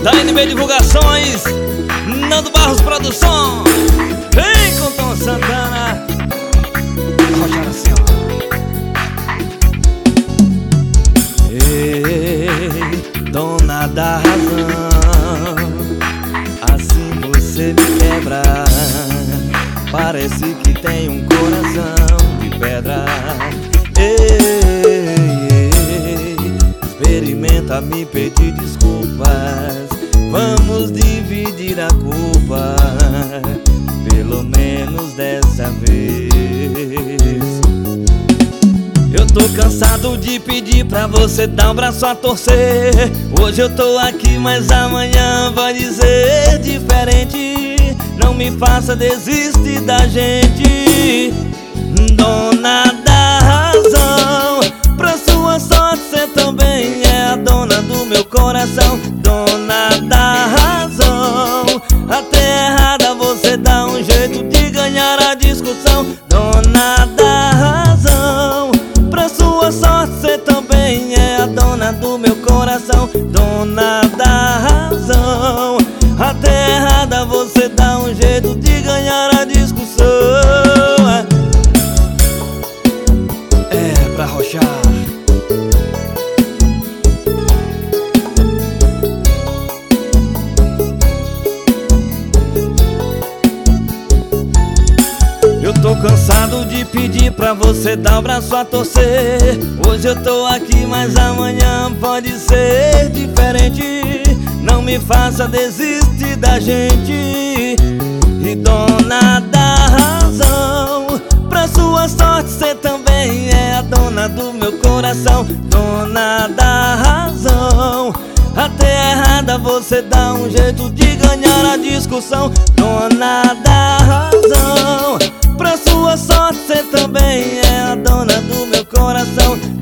da NB Divulgações, Nando Barros Produção. Vem com Tom Santana. Roger assim, ó. Ei, dona da razão, assim você me quebra. Parece que tem um coração de pedra. Ei, experimenta me pedir desculpas. Vamos dividir a culpa, pelo menos dessa vez. Eu tô cansado de pedir pra você dar um braço a torcer. Hoje eu tô aqui, mas amanhã vai dizer diferente. Não me faça desistir da gente, dona da razão. Pra sua sorte, você também é a dona do meu coração. Dona da razão, até errada você dá um jeito de ganhar a discussão. Dona da razão, pra sua sorte, você também é a dona do meu coração. Dona da razão, até errada você dá um jeito de ganhar a discussão. É pra arrochar. Eu tô cansado de pedir pra você dar o braço a torcer. Hoje eu tô aqui, mas amanhã pode ser diferente. Não me faça desistir da gente, e dona da razão. Pra sua sorte, você também é a dona do meu coração. Dona da razão, até errada você dá um jeito de ganhar a discussão. Dona da razão, pra sua sorte, você também é a dona do meu coração.